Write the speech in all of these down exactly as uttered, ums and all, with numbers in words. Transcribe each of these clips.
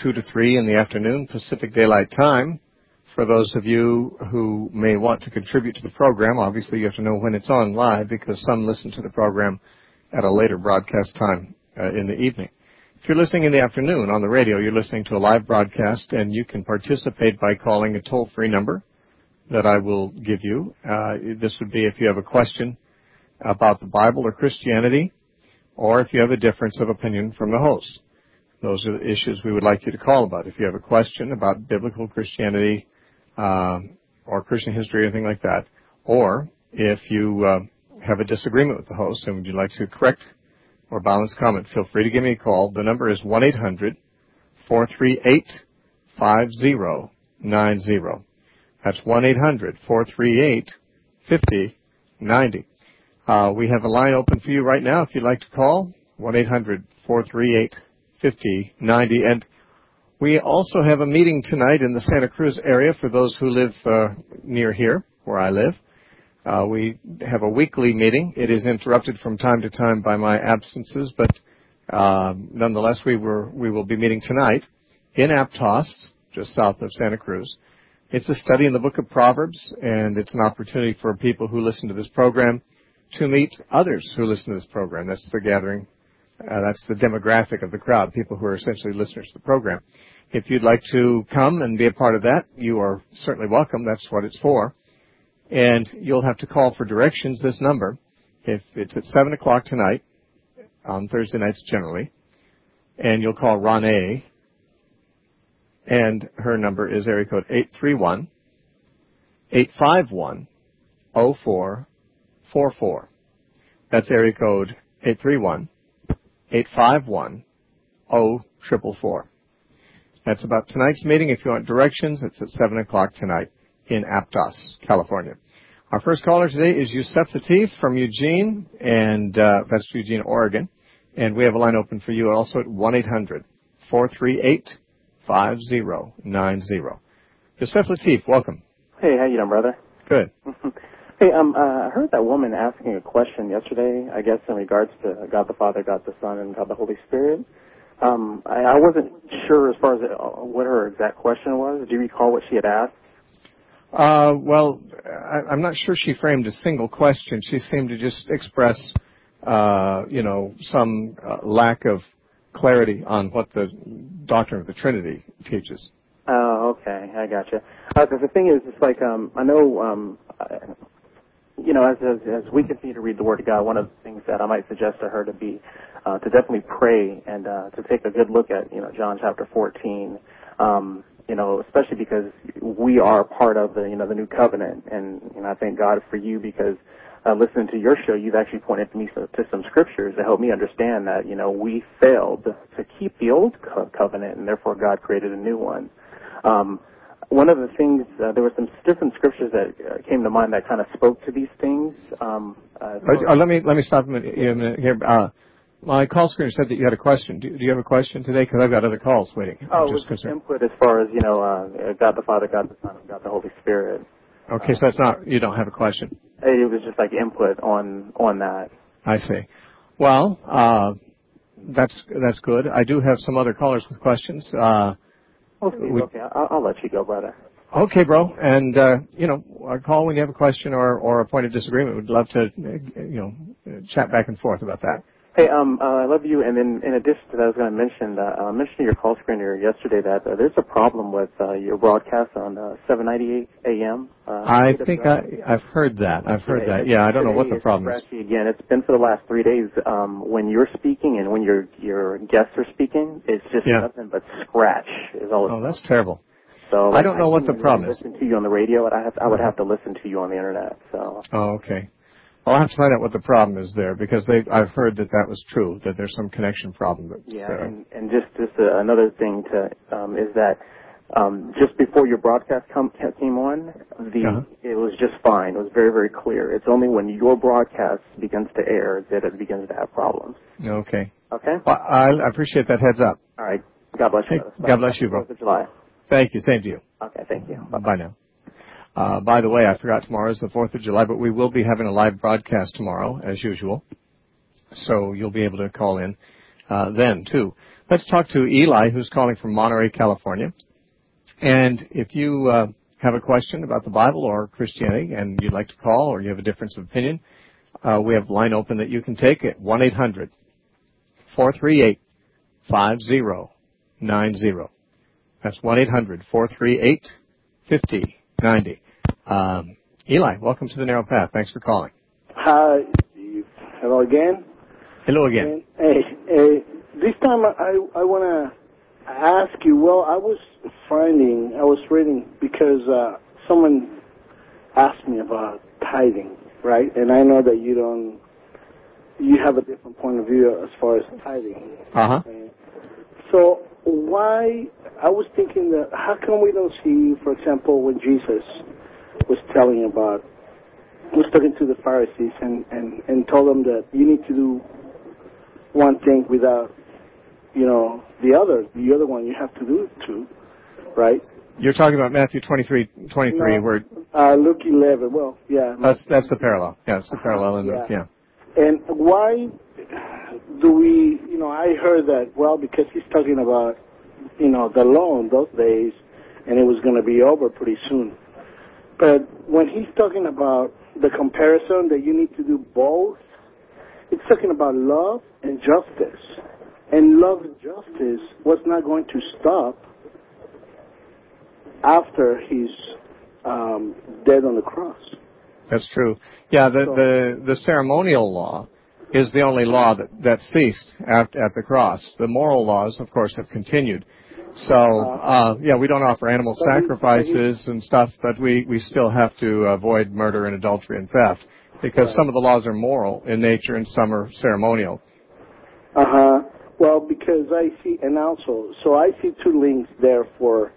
two to three in the afternoon, Pacific Daylight Time. For those of you who may want to contribute to the program, obviously you have to know when it's on live because some listen to the program at a later broadcast time uh, in the evening. If you're listening in the afternoon on the radio, you're listening to a live broadcast, and you can participate by calling a toll-free number that I will give you. Uh, this would be if you have a question about the Bible or Christianity, or if you have a difference of opinion from the host. Those are the issues we would like you to call about. If you have a question about biblical Christianity uh, or Christian history or anything like that, or if you uh, have a disagreement with the host and would you like to correct or balance comment, feel free to give me a call. The number is one eight hundred four three eight five zero nine zero. That's one eight hundred four three eight five zero nine zero. Uh, we have a line open for you right now if you'd like to call, one eight hundred four three eight five zero nine zero. And we also have a meeting tonight in the Santa Cruz area for those who live uh, near here, where I live. Uh, we have a weekly meeting. It is interrupted from time to time by my absences, but uh, nonetheless, we were we will be meeting tonight in Aptos, just south of Santa Cruz. It's a study in the book of Proverbs, and it's an opportunity for people who listen to this program to meet others who listen to this program. That's the gathering. Uh, that's the demographic of the crowd, people who are essentially listeners to the program. If you'd like to come and be a part of that, you are certainly welcome. That's what it's for. And you'll have to call for directions, this number. If it's at seven o'clock tonight, on Thursday nights generally, and you'll call Ronnie, and her number is area code eight three one, eight five one, zero four four four. That's area code eight three one, eight five one, zero four four four. That's about tonight's meeting. If you want directions, it's at seven o'clock tonight in Aptos, California. Our first caller today is Yusef Latif from Eugene, and uh, that's Eugene, Oregon. And we have a line open for you also at one eight hundred four three eight five zero nine zero. Yusef Latif, welcome. Hey, how you doing, brother? Good. Hey, um, uh, I heard that woman asking a question yesterday, I guess in regards to God the Father, God the Son, and God the Holy Spirit. Um, I, I wasn't sure as far as it, uh, what her exact question was. Do you recall what she had asked? Uh, well, I, I'm not sure she framed a single question. She seemed to just express, uh, you know, some uh, lack of clarity on what the doctrine of the Trinity teaches. Oh, okay, I gotcha. Because uh, the thing is, it's like um, I know, um, I, you know, as, as as we continue to read the Word of God, one of the things that I might suggest to her to be uh, to definitely pray and uh, to take a good look at, you know, John chapter fourteen. Um, you know, especially because we are part of the, you know, the new covenant, and you know, I thank God for you because uh, listening to your show, you've actually pointed me to, to some scriptures to help me understand that, you know, we failed to keep the old co- covenant, and therefore God created a new one. Um, one of the things, uh, there were some different scriptures that uh, came to mind that kind of spoke to these things. Um, uh, uh, let me let me stop a minute, a minute here. Uh, my call screener said that you had a question. Do, do you have a question today? Because I've got other calls waiting. Oh, it was just input as far as, you know, uh, God the Father, God the Son, and God the Holy Spirit. Okay, uh, so that's not, you don't have a question. It was just like input on on that. I see. Well, uh, that's that's good. I do have some other callers with questions. Uh, okay, we, okay. I'll, I'll let you go, brother. Okay, bro. And, uh, you know, call when you have a question or, or a point of disagreement. We'd love to, you know, chat back and forth about that. Hey, um, uh, I love you. And then in addition to that, I was going to mention, uh, I mentioned to your call screener yesterday that uh, there's a problem with uh, your broadcast on uh, seven ninety-eight A M. Uh, I think I, I've heard that. I've heard yeah, that. Yeah, I don't know what the problem is. Again, it's been for the last three days. Um, when you're speaking and when your your guests are speaking, it's just yeah. nothing but scratch. Is all. It's oh, that's terrible. So I don't know I what the problem is. Listen to you on the radio, and I have I would have to listen to you on the internet. So. Oh, okay. I'll have to find out what the problem is there because they, I've heard that that was true, that there's some connection problem. That's, yeah, uh, and, and just, just uh, another thing to um, is that um, just before your broadcast come, came on, the uh-huh. it was just fine. It was very, very clear. It's only when your broadcast begins to air that it begins to have problems. Okay. Okay? Well, I appreciate that heads up. All right. God bless you. Hey, God bless you, bro. fourth of July. Thank you. Same to you. Okay, thank you. Bye-bye. Bye now. Uh, by the way, I forgot tomorrow is the fourth of July, but we will be having a live broadcast tomorrow, as usual. So you'll be able to call in uh, then, too. let's talk to Eli, who's calling from Monterey, California. And if you uh, have a question about the Bible or Christianity and you'd like to call or you have a difference of opinion, uh, we have a line open that you can take at one eight hundred four three eight five zero nine zero. That's one eight hundred four three eight five zero nine zero. Um, Eli, welcome to the Narrow Path. Thanks for calling. Hi, Steve. Hello again. Hello again. Hey, hey, this time I, I want to ask you, well, I was finding, I was reading because uh, someone asked me about tithing, right? And I know that you don't, you have a different point of view as far as tithing. Uh-huh. So why, I was thinking that, how come we don't see, for example, when Jesus was telling about, was talking to the Pharisees and, and, and told them that you need to do one thing without, you know, the other. The other one you have to do it too, right? You're talking about Matthew twenty-three, twenty-three, no, where... Uh, Luke eleven, well, yeah. That's that's the parallel. Yeah, it's the parallel in yeah. the, yeah. And why do we, you know, I heard that, well, because he's talking about, you know, the law in those days, and it was going to be over pretty soon. But when he's talking about the comparison that you need to do both, it's talking about love and justice. And love and justice was not going to stop after he's um, dead on the cross. That's true. Yeah, the, So, the, the ceremonial law is the only law that, that ceased at, at the cross. The moral laws, of course, have continued. So, uh, yeah, we don't offer animal sacrifices and stuff, but we, we still have to avoid murder and adultery and theft because right. some of the laws are moral in nature and some are ceremonial. Uh-huh. Well, because I see, and also, so I see two links there for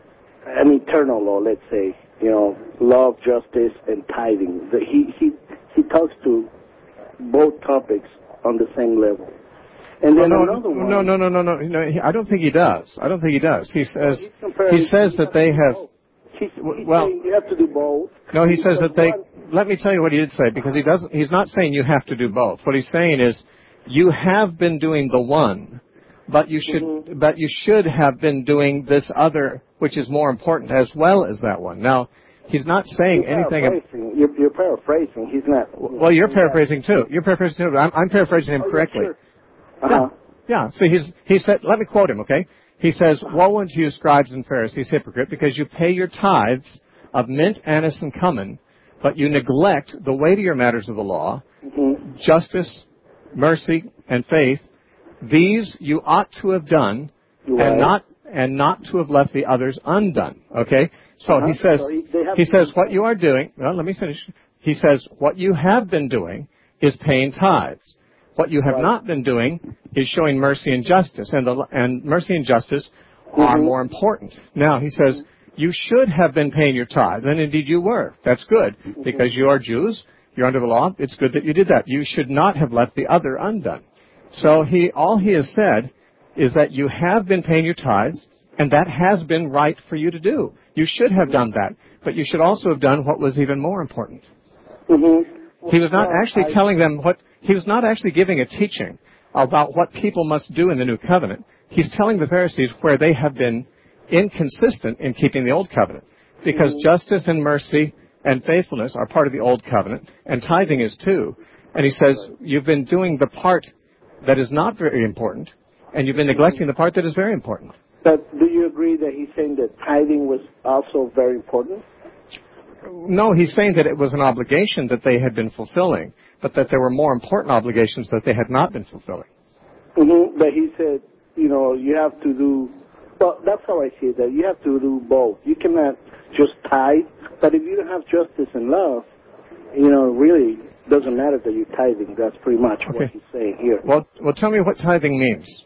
an eternal law, let's say, you know, love, justice, and tithing. The, he, he, he talks to both topics on the same level. And then no, another one. No, no, no, no, no, no. He, I don't think he does. I don't think he does. He says well, he says that they have. He's, he's well, saying you have to do both. No, he says that they. One, let me tell you what he did say because he doesn't. He's not saying you have to do both. What he's saying is you have been doing the one, but you should. Mm-hmm. But you should have been doing this other, which is more important as well as that one. Now, he's not saying you're anything. Paraphrasing. You're, you're paraphrasing. He's not. Well, you're paraphrasing too. You're paraphrasing too. I'm, I'm paraphrasing him oh, correctly. Yeah, sure. Uh-huh. Yeah. Yeah, so he's, he said, let me quote him, okay? He says, woe unto you, scribes and Pharisees, hypocrite, because you pay your tithes of mint, anise, and cumin, but you neglect the weightier matters of the law, mm-hmm. justice, mercy, and faith. These you ought to have done, right. and not and not to have left the others undone, okay? So uh-huh. he says, so he, he says, what you are doing, well, let me finish. He says, what you have been doing is paying tithes. What you have right. not been doing is showing mercy and justice, and, the, and mercy and justice mm-hmm. are more important. Now, he says, you should have been paying your tithe, and indeed you were. That's good, mm-hmm. because you are Jews, you're under the law, it's good that you did that. You should not have left the other undone. So he, all he has said is that you have been paying your tithes, and that has been right for you to do. You should have done that, but you should also have done what was even more important. Mm-hmm. He was not actually telling them what, he was not actually giving a teaching about what people must do in the new covenant. He's telling the Pharisees where they have been inconsistent in keeping the old covenant. Because mm-hmm. justice and mercy and faithfulness are part of the old covenant, and tithing is too. And he says, you've been doing the part that is not very important, and you've been neglecting the part that is very important. But do you agree that he's saying that tithing was also very important? No, he's saying that it was an obligation that they had been fulfilling, but that there were more important obligations that they had not been fulfilling. Mm-hmm. But he said, you know, you have to do, well, that's how I see it, that you have to do both. You cannot just tithe, but if you don't have justice and love, you know, really doesn't matter that you're tithing. That's pretty much okay. what he's saying here. Well, well, tell me what tithing means.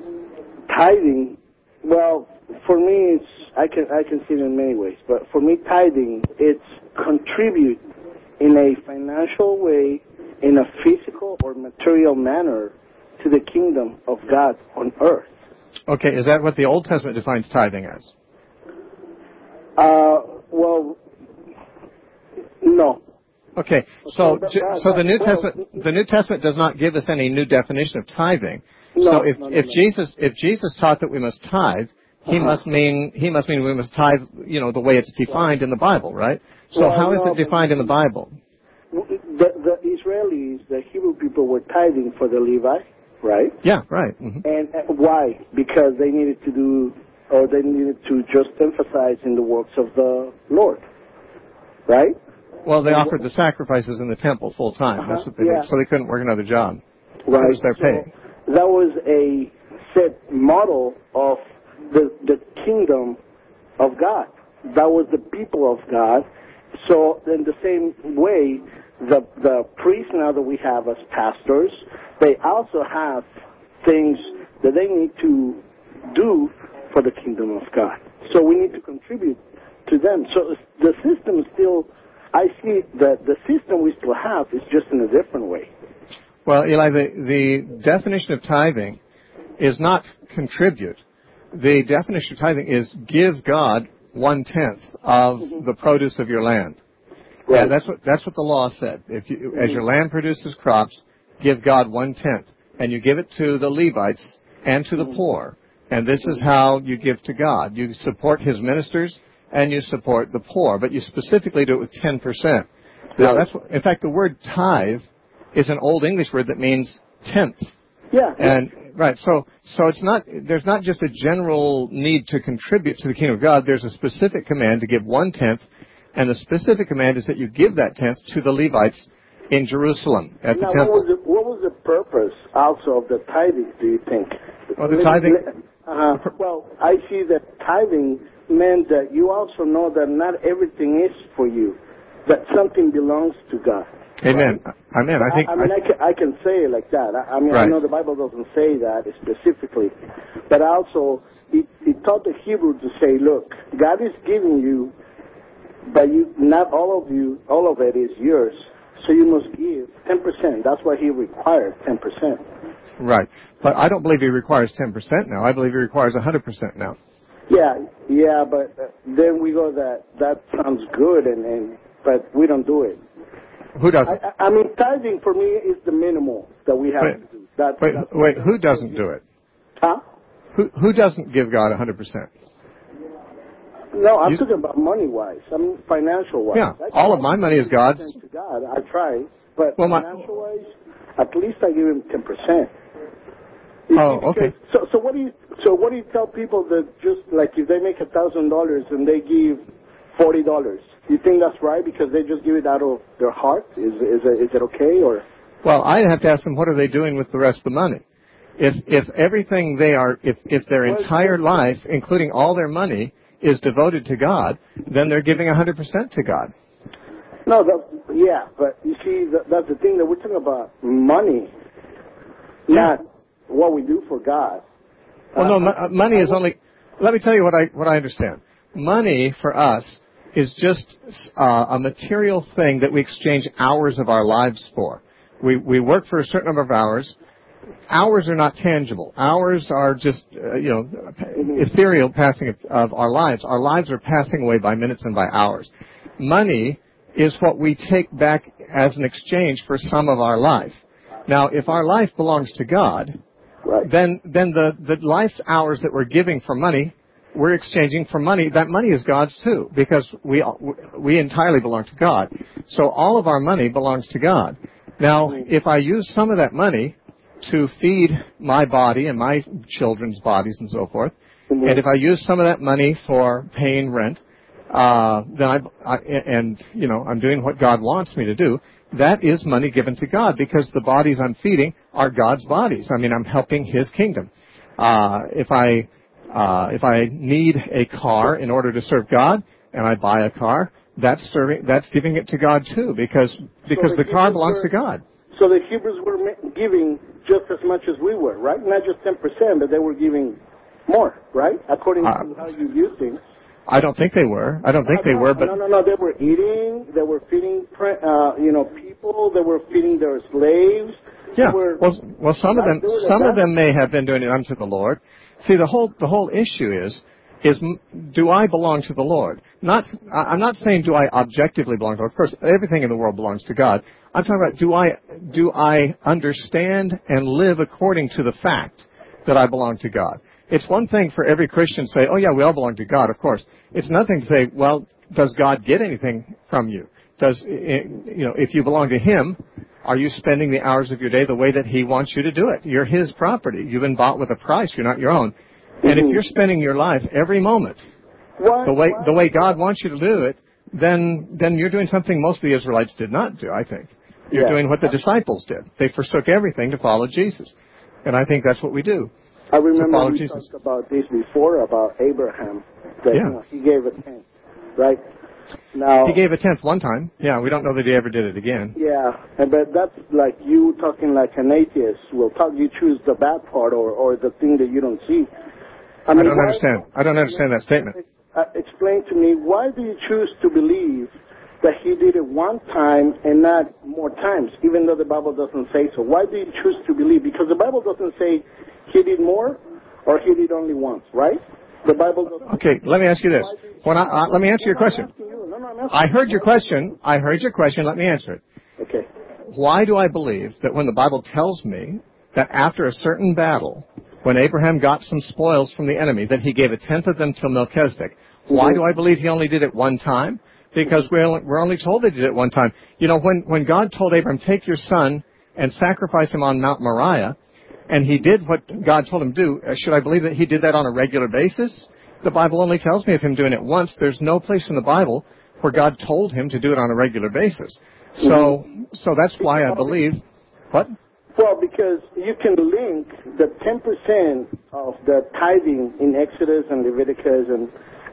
Tithing, well, for me, it's I can I can see it in many ways, but for me, tithing, it's contribute in a financial way, in a physical or material manner to the kingdom of God on earth. Okay, is that what the Old Testament defines tithing as? Uh, well, no. Okay, so Okay, ju- but- so the New well, Testament the New Testament does not give us any new definition of tithing. No, so if no, no, if no. Jesus if Jesus taught that we must tithe, he Uh-huh. must mean he must mean we must tithe, you know, the way it's defined in the Bible, right? So Well, how is no, it defined in the Bible? The, the Israelis, the Hebrew people, were tithing for the Levi, right? Yeah, right. hmm And uh, why? Because they needed to do, or they needed to just emphasize in the works of the Lord, right? Well, they offered the sacrifices in the temple full time. Uh-huh, That's what they yeah. did. So they couldn't work another job. Right. That was their So pay. that was a set model of the the kingdom of God. That was the people of God. So in the same way, the the priests now that we have as pastors, they also have things that they need to do for the kingdom of God. So we need to contribute to them. So the system is still, I see that the system we still have is just in a different way. Well, Eli, the, the definition of tithing is not contribute. The definition of tithing is give God one-tenth of mm-hmm. the produce of your land. Right. And that's what, that's what the law said. If you, mm-hmm. as your land produces crops, give God one-tenth. And you give it to the Levites and to the mm-hmm. poor. And this is how you give to God. You support His ministers and you support the poor. But you specifically do it with ten percent. Now, that's what, in fact, the word tithe is an Old English word that means tenth. Yeah. And right, so so it's not there's not just a general need to contribute to the kingdom of God. There's a specific command to give one tenth, and the specific command is that you give that tenth to the Levites in Jerusalem at now, the temple. What was, the, what was the purpose also of the tithing? Do you think? Well, the tithing. Uh, well, I see that tithing meant that you also know that not everything is for you, that something belongs to God. Amen. Right? Amen. I think. I, I mean, I can, I can say it like that. I, I mean, right. I know the Bible doesn't say that specifically, but also it, it taught the Hebrew to say, "Look, God is giving you, but you, not all of you, all of it is yours. So you must give ten percent. That's why He requires ten percent." Right. But I don't believe He requires ten percent now. I believe He requires one hundred percent now. Yeah, yeah, but uh, then we go that that sounds good, and, and but we don't do it. Who doesn't? I, I mean, tithing for me is the minimal that we have wait, to do. That, wait, wait, who doesn't do it? Huh? Who who doesn't give God one hundred percent? No, I'm you, talking about money-wise. I mean, financial-wise. Yeah, I all of my money is God's. To God, I try, but well, financial-wise, at least I give Him ten percent. Oh, okay. So, so what do you so what do you tell people that just like if they make a thousand dollars and they give forty dollars? You think that's right because they just give it out of their heart? Is is it, is it okay or? Well, I have to ask them what are they doing with the rest of the money. If if everything they are, if if their well, entire life, including all their money, is devoted to God, then they're giving one hundred percent to God. No, that, yeah, but you see, that, that's the thing that we're talking about money, yeah. not what we do for God. Well, uh, no, m- money is only. Let me tell you what I what I understand. Money for us is just uh, a material thing that we exchange hours of our lives for. We we work for a certain number of hours. Hours are not tangible. Hours are just, uh, you know, ethereal passing of, of our lives. Our lives are passing away by minutes and by hours. Money is what we take back as an exchange for some of our life. Now, if our life belongs to God, right. then then the, the life hours that we're giving for money, we're exchanging for money. That money is God's too, because we we entirely belong to God. So all of our money belongs to God. Now, if I use some of that money to feed my body and my children's bodies and so forth, mm-hmm. and if I use some of that money for paying rent, uh, then I, I and you know I'm doing what God wants me to do. That is money given to God because the bodies I'm feeding are God's bodies. I mean, I'm helping His kingdom. Uh, if I uh, if I need a car in order to serve God and I buy a car, that's serving that's giving it to God too because because so the, the car belongs were, to God. So the Hebrews were giving just as much as we were, right? Not just ten percent, but they were giving more, right? According uh, to how you view things. I don't think they were. I don't think no, they were, but no, no, no. They were eating. They were feeding, uh, you know, people. They were feeding their slaves. Yeah. Were, well, well, some of them, some of them may have been doing it unto the Lord. See, the whole the whole issue is is, do I belong to the Lord? Not, I'm not saying do I objectively belong to the Lord. Of course, everything in the world belongs to God. I'm talking about do I, do I understand and live according to the fact that I belong to God? It's one thing for every Christian to say, oh yeah, we all belong to God, of course. It's nothing to say, well, does God get anything from you? Does, you know, if you belong to Him, are you spending the hours of your day the way that He wants you to do it? You're His property. You've been bought with a price. You're not your own. And if you're spending your life every moment Why, the way why, the way God wants you to do it, then then you're doing something most of the Israelites did not do, I think. You're yeah. doing what the disciples did. They forsook everything to follow Jesus. And I think that's what we do. I remember we Jesus. talked about this before, about Abraham, that Yeah. you know, he gave a tenth, right? Now, He gave a tenth one time. Yeah, we don't know that he ever did it again. yeah, and but that's like you talking like an atheist will talk. You choose the bad part or, or the thing that you don't see. I, mean, I don't why, understand. I don't understand that statement. Uh, explain to me, why do you choose to believe that he did it one time and not more times, even though the Bible doesn't say so? Why do you choose to believe? Because the Bible doesn't say he did more or he did only once, right? The Bible doesn't. Okay, let me ask you this. When I, uh, let me answer your question. No, no, I'm asking I heard your question. I heard your question. Let me answer it. Okay. Why do I believe that when the Bible tells me that after a certain battle, when Abraham got some spoils from the enemy, that he gave a tenth of them to Melchizedek, why do I believe he only did it one time? Because we're only, we're only told they did it one time. You know, when, when God told Abraham, take your son and sacrifice him on Mount Moriah, and he did what God told him to do, should I believe that he did that on a regular basis? The Bible only tells me of him doing it once. There's no place in the Bible where God told him to do it on a regular basis. So, so that's why I believe, what? Well, because you can link the ten percent of the tithing in Exodus and Leviticus and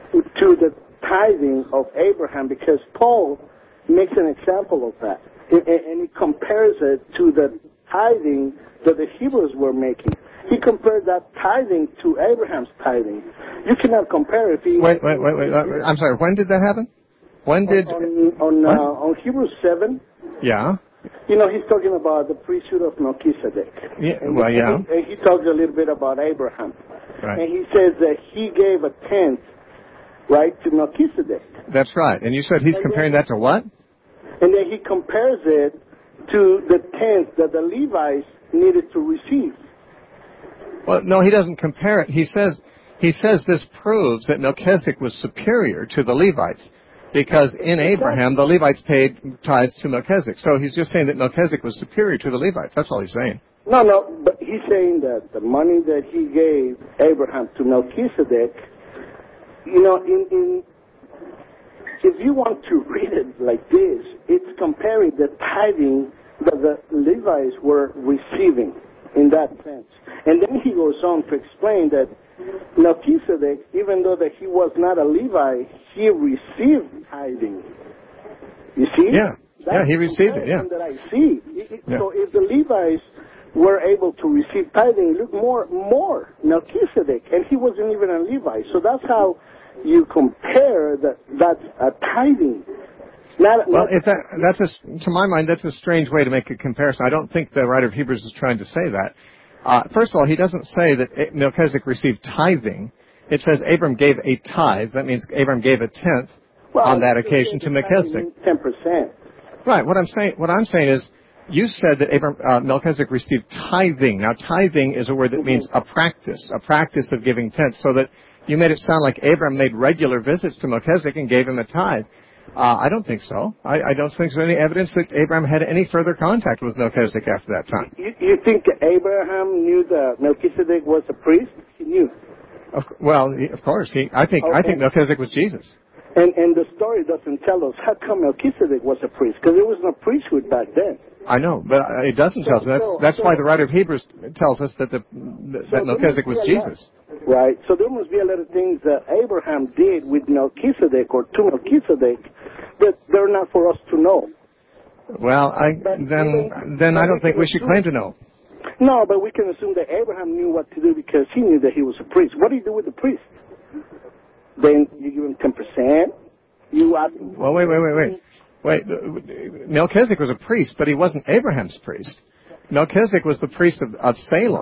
to the tithing of Abraham, because Paul makes an example of that. And he compares it to the tithing that the Hebrews were making. He compared that tithing to Abraham's tithing. You cannot compare it. He, wait, wait, wait, wait. Uh, I'm sorry. When did that happen? When did? On, on, uh, on Hebrews seven. Yeah. You know, he's talking about the priesthood of Melchizedek. Yeah. And Well, he, yeah. And he talks a little bit about Abraham. Right. And he says that he gave a tenth, right, to Melchizedek. That's right. And you said he's and comparing then, that to what? And then he compares it to the tenth that the Levites needed to receive. Well, no, he doesn't compare it. He says he says this proves that Melchizedek was superior to the Levites, because in Abraham the Levites paid tithes to Melchizedek. So he's just saying that Melchizedek was superior to the Levites. That's all he's saying. No, no, but he's saying that the money that he gave Abraham to Melchizedek, you know, in, in if you want to read it like this, it's comparing the tithing that the Levites were receiving in that sense. And then he goes on to explain that Melchizedek, even though that he was not a Levite, he received tithing. You see? Yeah, That's yeah, he received it, yeah. that I see. It, it, Yeah. So if the Levites were able to receive tithing, look more, more Melchizedek, and he wasn't even a Levite. So that's how you compare that. That's a tithing. Not, Well, not, if that that's a, to my mind, that's a strange way to make a comparison. I don't think the writer of Hebrews is trying to say that. Uh, first of all, he doesn't say that Melchizedek received tithing. It says Abram gave a tithe. That means Abram gave a tenth well, on that occasion to Melchizedek. Ten percent. Right. What I'm saying, what I'm saying is, you said that Abram, uh, Melchizedek received tithing. Now, tithing is a word that means a practice, a practice of giving tenths. So that you made it sound like Abram made regular visits to Melchizedek and gave him a tithe. Uh, I don't think so. I, I don't think there's any evidence that Abraham had any further contact with Melchizedek after that time. You, you think Abraham knew that Melchizedek was a priest? He knew. Of, well, he, of course. He, I think. Okay. I think Melchizedek was Jesus. And and the story doesn't tell us how come Melchizedek was a priest, because there was no priesthood back then. I know, but it doesn't tell us. That's So- that's so- why the writer of Hebrews tells us that the that So Melchizedek there was must be a lot- Jesus. Right. So there must be a lot of things that Abraham did with Melchizedek or to Melchizedek that they're not for us to know. Well, I then then I don't think we should claim to know. No, but we can assume that Abraham knew what to do because he knew that he was a priest. What do you do with the priest? Then you give him ten percent. You ask him. Well, wait, wait, wait, wait. Wait, Melchizedek was a priest, but he wasn't Abraham's priest. Melchizedek was the priest of, of Salem.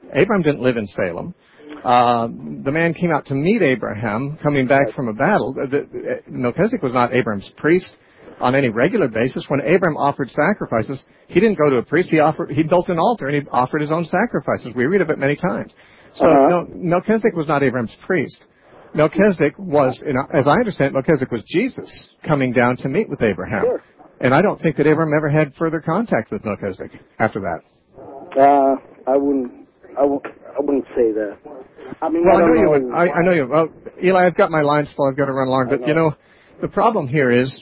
Abraham didn't live in Salem. Uh, the man came out to meet Abraham coming back from a battle. The, the, Melchizedek was not Abraham's priest on any regular basis. When Abraham offered sacrifices, he didn't go to a priest. He offered, he built an altar and he offered his own sacrifices. We read of it many times. So Uh-huh. no, Melchizedek was not Abraham's priest. Melchizedek was, as I understand, Melchizedek was Jesus coming down to meet with Abraham. Sure. And I don't think that Abraham ever had further contact with Melchizedek after that. Uh, I wouldn't, I wouldn't, I wouldn't say that. I mean, Well, I, I know don't you know would. I, I know you. Well, Eli, I've got my lines full. I've got to run along. But, you know, the problem here is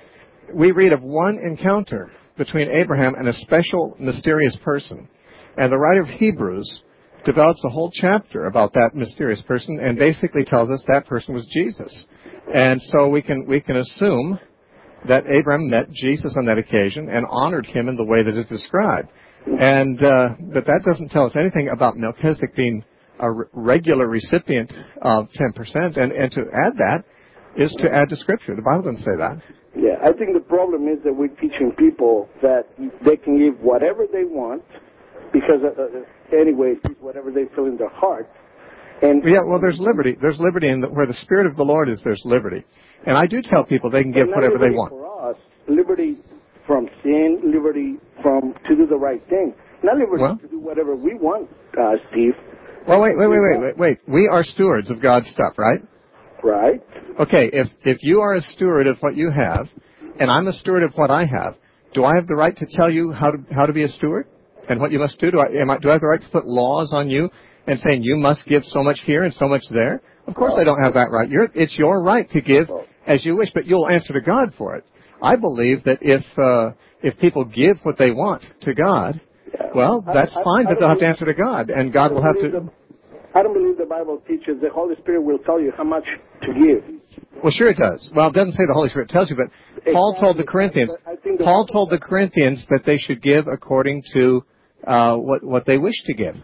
we read of one encounter between Abraham and a special, mysterious person. And the writer of Hebrews develops a whole chapter about that mysterious person and basically tells us that person was Jesus. And so we can we can assume that Abraham met Jesus on that occasion and honored him in the way that is described. And uh, but that doesn't tell us anything about Melchizedek being a re- regular recipient of ten percent. And, and to add that is to add to Scripture. The Bible doesn't say that. Yeah, I think the problem is that we're teaching people that they can give whatever they want because, uh, uh, anyway, it's whatever they feel in their heart. And Yeah, well, there's liberty. There's liberty in the, where the Spirit of the Lord is. There's liberty, and I do tell people they can give not whatever they liberty want. For us, liberty from sin, liberty from to do the right thing, not liberty Well, to do whatever we want, uh, Steve. Well, wait, wait, wait, wait, wait, wait. We are stewards of God's stuff, right? Right? Okay, if if you are a steward of what you have, and I'm a steward of what I have, do I have the right to tell you how to how to be a steward and what you must do? Do I, am I, do I have the right to put laws on you and saying you must give so much here and so much there? Of course I don't have that right. You're, it's your right to give as you wish, but you'll answer to God for it. I believe that if uh, if people give what they want to God, well, that's I, I, fine, I but they'll have to believe, answer to God, and God will have to... The, I don't believe the Bible teaches the Holy Spirit will tell you how much to give. Well, sure it does. Well, it doesn't say the Holy Spirit tells you, but exactly. Paul told the Corinthians, the Paul told the Corinthians that they should give according to uh, what what they wish to give.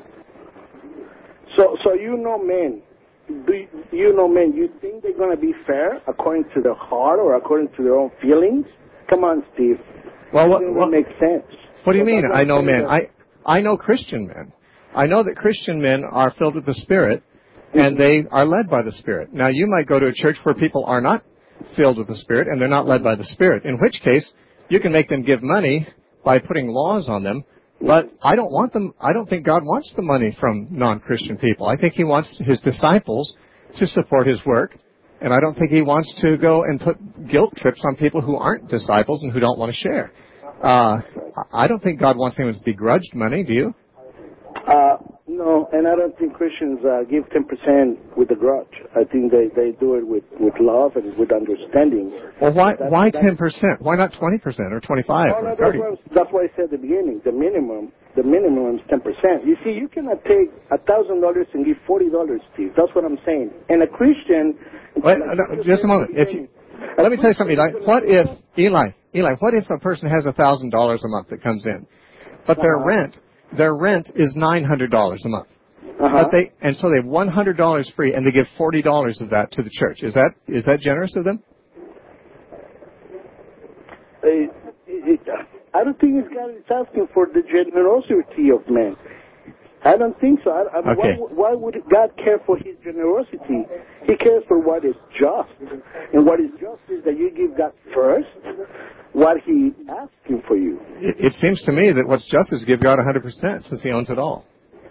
So, so you know, men, do you, you know, men, you think they're going to be fair according to their heart or according to their own feelings? Come on, Steve. Well, what, It what makes sense. What do you so mean? I know men. I I know Christian men. I know that Christian men are filled with the Spirit, and they are led by the Spirit. Now, you might go to a church where people are not filled with the Spirit, and they're not led by the Spirit, in which case you can make them give money by putting laws on them, but I don't want them, I don't think God wants the money from non-Christian people. I think He wants His disciples to support His work, and I don't think He wants to go and put guilt trips on people who aren't disciples and who don't want to share. Uh, I don't think God wants anyone to begrudge money, do you? Uh, no, and I don't think Christians uh, give ten percent with a grudge. I think they, they do it with, with love and with understanding. Well, why that's, why that's, ten percent? Why not twenty percent or twenty-five no, no, or thirty? That's, what that's why I said at the beginning, the minimum, the minimum is ten percent. You see, you cannot take one thousand dollars and give forty dollars, Steve. That's what I'm saying. And a Christian... Wait, no, just a moment. If you, let me tell you something, Eli. What if, Eli, Eli, what if a person has one thousand dollars a month that comes in, but their uh-huh. rent, their rent is nine hundred dollars a month? Uh-huh. But they, and so they have one hundred dollars free, and they give forty dollars of that to the church. Is that is that generous of them? It, it, I don't think it's God is asking for the generosity of men. I don't think so. I, I mean, okay. why, why would God care for His generosity? He cares for what is just. And what is just is that you give God first what He asking for you. It, it seems to me that what's just is give God one hundred percent since He owns it all.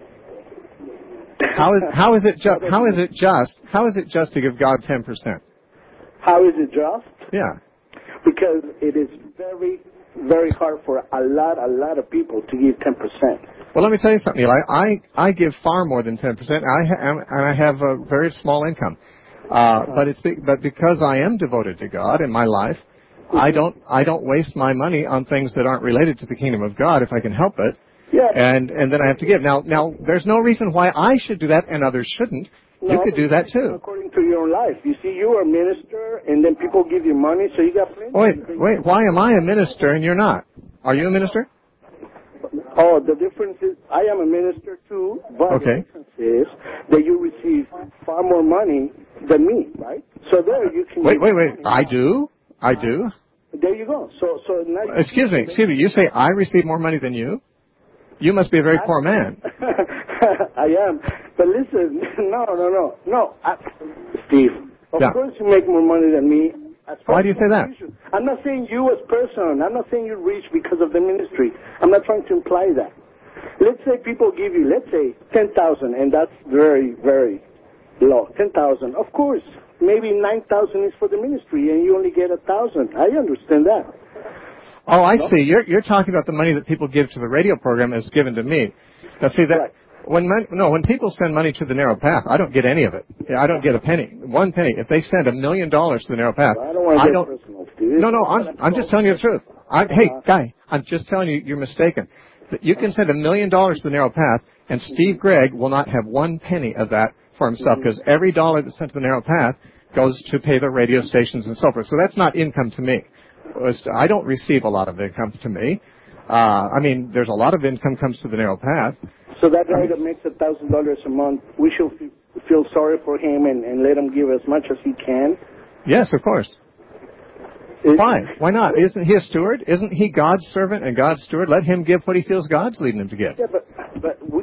How is how is it just how is it just how is it just to give God ten percent? How is it just? Yeah. Because it is very, very hard for a lot, a lot of people to give ten percent. Well, let me tell you something, Eli. I, I give far more than ten percent. I ha- and I have a very small income, uh, but it's be- but because I am devoted to God in my life, I don't I don't waste my money on things that aren't related to the kingdom of God if I can help it. Yeah. And and then I have to give. Now now there's no reason why I should do that and others shouldn't. No, you could do that too. According to your own life. You see, you are a minister, and then people give you money, so you got plenty. Wait, wait. Why am I a minister and you're not? Are you a minister? Oh, the difference is I am a minister too, but okay. the difference is that you receive far more money than me, right? So there you can... Wait, wait, wait. I do? I do? There you go. So, so now excuse me, excuse me. You say I receive more money than you? You must be a very poor man. I am. But listen, no, no, no, no. I, Steve, of yeah. course you make more money than me. Why do you say that? I'm not saying you as person. I'm not saying you're rich because of the ministry. I'm not trying to imply that. Let's say people give you, let's say, ten thousand, and that's very, very low. ten thousand. Of course, maybe nine thousand is for the ministry, and you only get one thousand. I understand that. Oh, I no? see. You're you're talking about the money that people give to the radio program as given to me. Now, see that. Right. When mon- no, when people send money to the Narrow Path, I don't get any of it. I don't get a penny, one penny. If they send a million dollars to the Narrow Path, well, I don't want to I get don't. Personal, Steve. No, no, I'm I'm just telling you the truth. I, uh-huh. Hey, guy, I'm just telling you you're mistaken. You can send a million dollars to the Narrow Path, and Steve Gregg will not have one penny of that for himself, because mm-hmm. every dollar that's sent to the Narrow Path goes to pay the radio stations and so forth. So that's not income to me. I don't receive a lot of income to me. Uh, I mean, there's a lot of income comes to the Narrow Path. So that guy that makes a thousand dollars a month, we should feel sorry for him and, and let him give as much as he can? Yes, of course. Is, Why? Why not? Isn't he a steward? Isn't he God's servant and God's steward? Let him give what he feels God's leading him to give. Yeah, but, but we,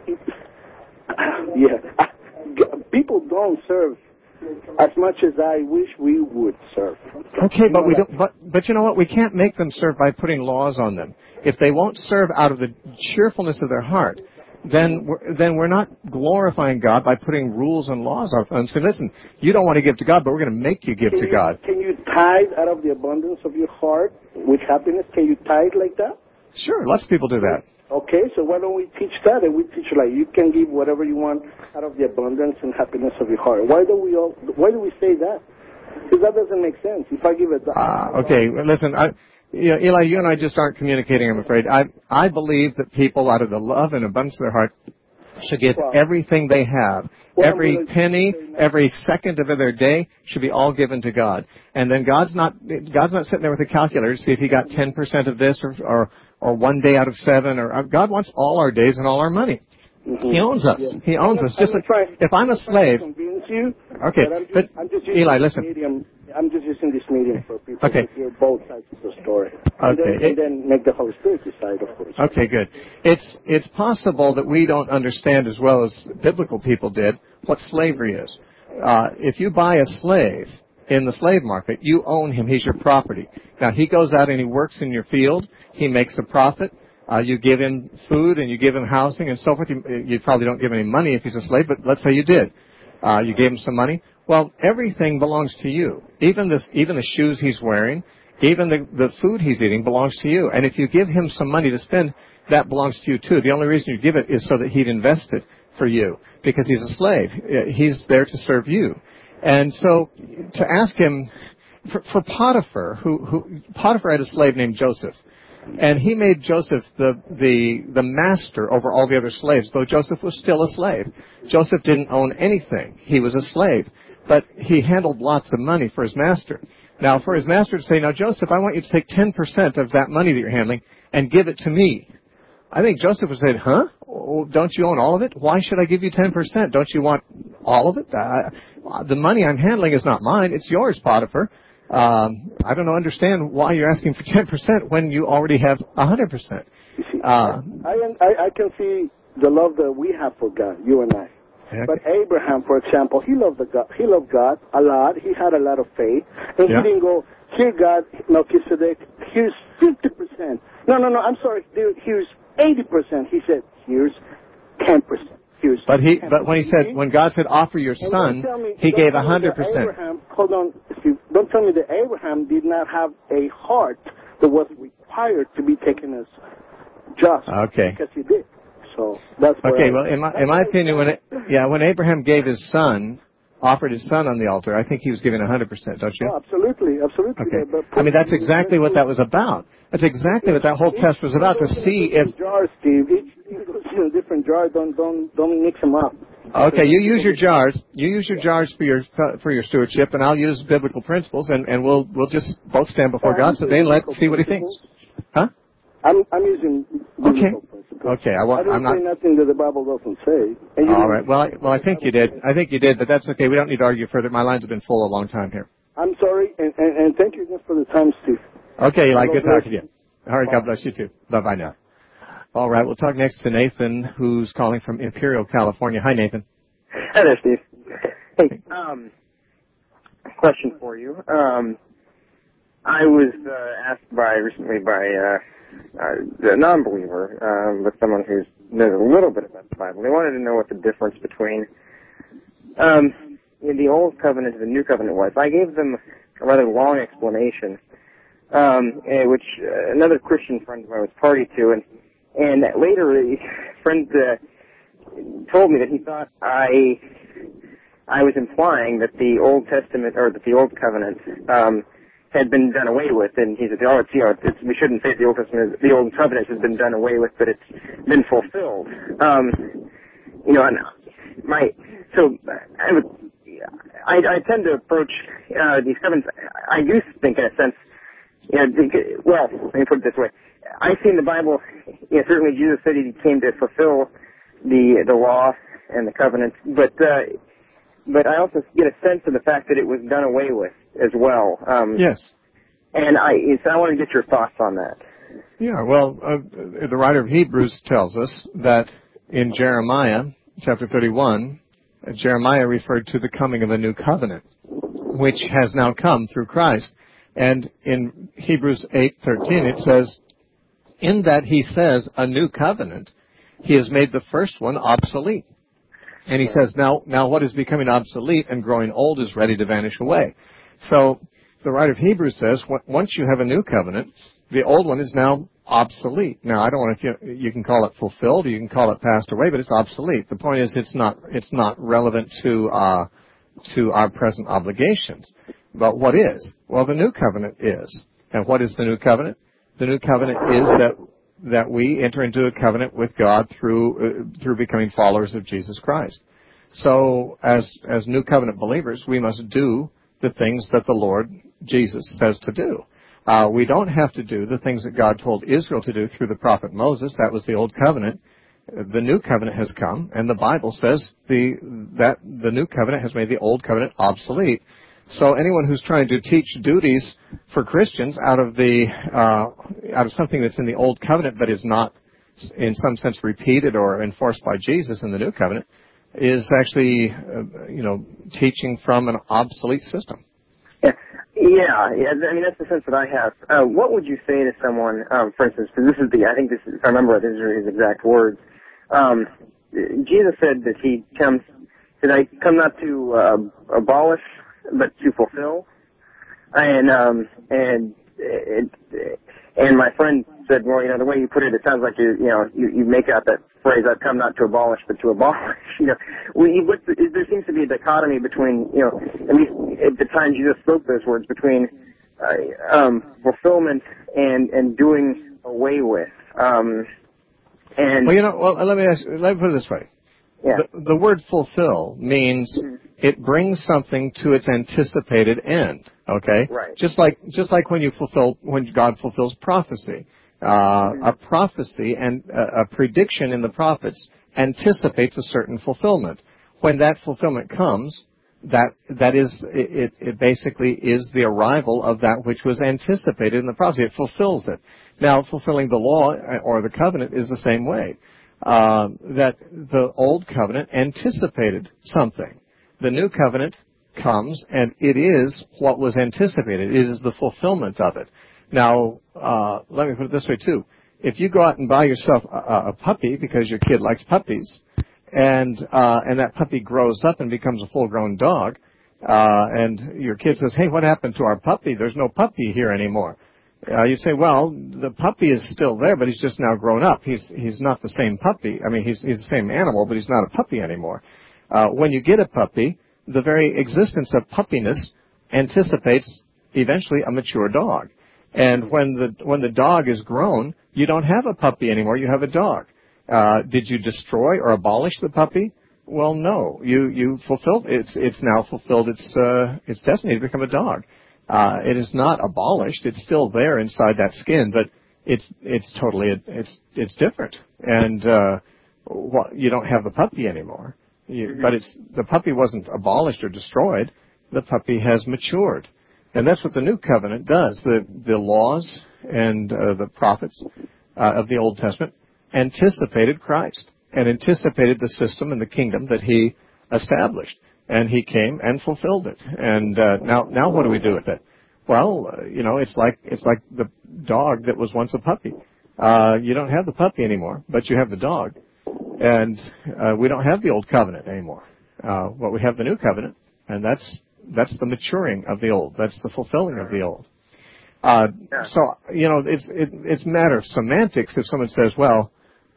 yeah, people don't serve as much as I wish we would serve. Okay, you but we don't. But, but you know what? We can't make them serve by putting laws on them. If they won't serve out of the cheerfulness of their heart, then we're, then we're not glorifying God by putting rules and laws on them. So listen, you don't want to give to God, but we're going to make you give can to you, God. Can you tithe out of the abundance of your heart with happiness? Can you tithe like that? Sure, lots of people do that. Okay, so why don't we teach that? And we teach like you can give whatever you want out of the abundance and happiness of your heart. Why do we all? Why do we say that? Because that doesn't make sense. If I give it. Ah, uh, okay. Well, listen, I. You know, Eli, you and I just aren't communicating, I'm afraid. I I believe that people, out of the love and abundance of their heart, should give well, everything they have. Well, every penny, every second of their day should be all given to God. And then God's not God's not sitting there with a calculator to see if he got ten percent of this or or, or one day out of seven. Or God wants all our days and all our money. Mm-hmm. He owns us. Yeah. He owns I'm us. Just like, if I'm a slave. You, okay, but, I'm just, but I'm just Eli, listen. Medium, I'm just using this medium for people okay. to hear both sides of the story. And, okay. then, and then make the Holy Spirit decide, of course. Okay, good. It's it's possible that we don't understand as well as biblical people did what slavery is. Uh, if you buy a slave in the slave market, you own him. He's your property. Now, he goes out and he works in your field. He makes a profit. Uh, you give him food and you give him housing and so forth. You, you probably don't give him any money if he's a slave, but let's say you did. Uh, you gave him some money. Well, everything belongs to you. Even the, even the shoes he's wearing, even the, the food he's eating belongs to you. And if you give him some money to spend, that belongs to you too. The only reason you give it is so that he'd invest it for you, because he's a slave. He's there to serve you. And so to ask him, for, for Potiphar, who, who, Potiphar had a slave named Joseph. And he made Joseph the, the, the master over all the other slaves, though Joseph was still a slave. Joseph didn't own anything. He was a slave. But he handled lots of money for his master. Now, for his master to say, now, Joseph, I want you to take ten percent of that money that you're handling and give it to me. I think Joseph would say, huh? Don't you own all of it? Why should I give you ten percent? Don't you want all of it? Uh, the money I'm handling is not mine. It's yours, Potiphar. Um, I don't know, understand why you're asking for ten percent when you already have one hundred percent. Uh, I, I, I can see the love that we have for God, you and I. Okay. But Abraham, for example, he loved the God. He loved God a lot. He had a lot of faith, and yeah. he didn't go, "Here, God, Melchizedek, here's fifty percent." No, no, no. I'm sorry. Here's eighty percent. He said, "Here's ten percent." Here's but he, but when he said, when God said, "Offer your son," me, he gave a hundred percent. Hold on, Steve. Don't tell me that Abraham did not have a heart that was required to be taken as just. Okay. Because he did. So that's okay. I, Well, in my in my opinion, when it, yeah, when Abraham gave his son, offered his son on the altar, I think he was giving a hundred percent. Don't you? Oh, absolutely, absolutely. Okay. But I mean, that's exactly what that was about. That's exactly what that whole test was about, to see if. Jars, Steve. Each goes in a different jar. Don't don't don't mix them up. Okay, you use your jars. You use your jars for your for your stewardship, and I'll use biblical principles, and, and we'll we'll just both stand before God today and let's see what He thinks. Huh? I'm I'm using biblical okay. principles. Okay, I won't. I I'm not. say nothing that the Bible doesn't say. And All right. Well, I, well, I think you did. I think you did, but that's okay. We don't need to argue further. My lines have been full a long time here. I'm sorry, and, and, and thank you again for the time, Steve. Okay, Eli. Good talking to you. All right. God bless you too. Bye bye now. All right, we'll talk next to Nathan, who's calling from Imperial, California. Hi, Nathan. Hi there, Steve. Hey, um, question for you. Um, I was uh, asked by recently by uh, uh, a non-believer, um, but someone who knows a little bit about the Bible. They wanted to know what the difference between um, the Old Covenant and the New Covenant was. I gave them a rather long explanation, um, eh, which uh, another Christian friend of mine was party to, and and later a friend uh, told me that he thought I I was implying that the Old Testament or that the Old Covenant um, had been done away with, and he said, "Oh, it's, you know, it's, we shouldn't say the Old Testament, the Old Covenant has been done away with, but it's been fulfilled." Um, you know, and my so I would I, I tend to approach uh, these covenants. I do think, in a sense, you know, well, let me put it this way: I see in the Bible, you know, certainly Jesus said he came to fulfill the the law and the covenant, but uh, but I also get a sense of the fact that it was done away with as well. Um, yes. And I, so I want to get your thoughts on that. Yeah, well, uh, the writer of Hebrews tells us that in Jeremiah chapter thirty-one, uh, Jeremiah referred to the coming of a new covenant, which has now come through Christ. And in Hebrews eight thirteen, it says, in that he says a new covenant, he has made the first one obsolete. And he says, now, now what is becoming obsolete and growing old is ready to vanish away. So the writer of Hebrews says, once you have a new covenant, the old one is now obsolete. Now, I don't want to, you, you can call it fulfilled, or you can call it passed away, but it's obsolete. The point is, it's not, it's not relevant to, uh, to our present obligations. But what is? Well, the new covenant is. And what is the new covenant? The new covenant is that that we enter into a covenant with God through uh, through becoming followers of Jesus Christ. So, as as new covenant believers, we must do the things that the Lord Jesus says to do. Uh, we don't have to do the things that God told Israel to do through the prophet Moses. That was the old covenant. The new covenant has come, and the Bible says the that the new covenant has made the old covenant obsolete. So anyone who's trying to teach duties for Christians out of the uh, out of something that's in the Old Covenant but is not, in some sense, repeated or enforced by Jesus in the New Covenant is actually, uh, you know, teaching from an obsolete system. Yeah, yeah, yeah. I mean, that's the sense that I have. Uh, what would you say to someone, um, for instance? Because this is the, I think this is, if I remember, these are his exact words. Um, Jesus said that he comes, that I come not to uh, abolish, but to fulfill. And um and it, and my friend said, well, you know, the way you put it, it sounds like you you know you, you make out that phrase, I've come not to abolish but to abolish. You know, we what's the, there seems to be a dichotomy between, you know, at least at the time Jesus spoke those words, between uh, um fulfillment and and doing away with. Um and well, you know, well, let me ask, let me put it this way. Yeah. The, the word fulfill means it brings something to its anticipated end. Okay. Right. Just like just like when you fulfill when God fulfills prophecy, uh, a prophecy and a, a prediction in the prophets anticipates a certain fulfillment. When that fulfillment comes, that that is it, it basically is the arrival of that which was anticipated in the prophecy. It fulfills it. Now, fulfilling the law or the covenant is the same way. Uh, that the old covenant anticipated something. The new covenant comes, and it is what was anticipated. It is the fulfillment of it. Now, uh, let me put it this way, too. If you go out and buy yourself a, a puppy because your kid likes puppies, and uh, and that puppy grows up and becomes a full-grown dog, uh, and your kid says, hey, what happened to our puppy? There's no puppy here anymore. Uh, you say, well, the puppy is still there, but he's just now grown up. He's he's not the same puppy. I mean, he's he's the same animal, but he's not a puppy anymore. Uh, when you get a puppy, the very existence of puppiness anticipates eventually a mature dog. And when the when the dog is grown, you don't have a puppy anymore. You have a dog. Uh, did you destroy or abolish the puppy? Well, no. You you fulfilled it's it's now fulfilled its uh, its destiny to become a dog. Uh, it is not abolished. It's still there inside that skin, but it's it's totally it's it's different. And uh, well, you don't have the puppy anymore. You, but it's the puppy wasn't abolished or destroyed. The puppy has matured, and that's what the new covenant does. The the laws and uh, the prophets uh, of the Old Testament anticipated Christ and anticipated the system and the kingdom that he established. And he came and fulfilled it. And uh, now, now what do we do with it? Well, uh, you know, it's like it's like the dog that was once a puppy. Uh, you don't have the puppy anymore, but you have the dog. And uh, we don't have the old covenant anymore. Uh, well, we have the new covenant, and that's that's the maturing of the old. That's the fulfilling of the old. Uh, so, you know, it's it, it's a matter of semantics. If someone says, well,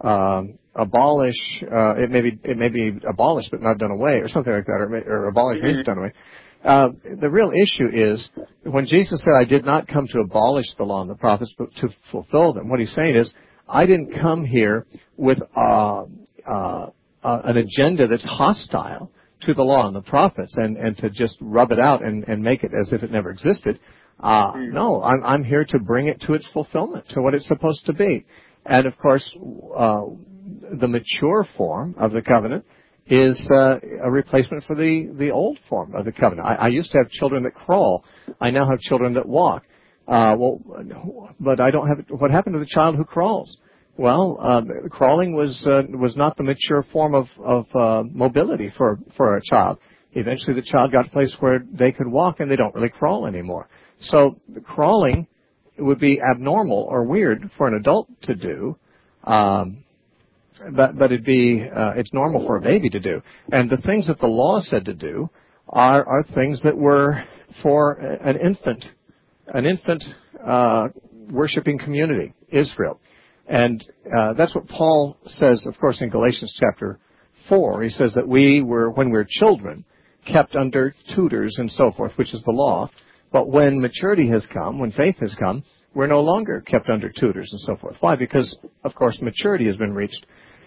um, abolish, uh, it may be it may be abolished but not done away, or something like that, or, or abolish means done away. Uh, the real issue is when Jesus said, "I did not come to abolish the law and the prophets, but to fulfill them." What he's saying is, I didn't come here with uh, uh, uh, an agenda that's hostile to the law and the prophets, and, and to just rub it out and, and make it as if it never existed. Uh, no, I'm, I'm here to bring it to its fulfillment, to what it's supposed to be. And of course, uh, the mature form of the covenant is uh, a replacement for the, the old form of the covenant. I, I used to have children that crawl. I now have children that walk. Uh, well, but I don't have. What happened to the child who crawls? Well, uh, crawling was uh, was not the mature form of of uh, mobility for for a child. Eventually, the child got to a place where they could walk, and they don't really crawl anymore. So, the crawling would be abnormal or weird for an adult to do, um, but but it'd be uh, it's normal for a baby to do. And the things that the law said to do are are things that were for an infant. An infant uh, worshiping community, Israel. And uh, that's what Paul says, of course, in Galatians chapter four. He says that we were, when we were children, kept under tutors and so forth, which is the law. But when maturity has come, when faith has come, we're no longer kept under tutors and so forth. Why? Because, of course, maturity has been reached.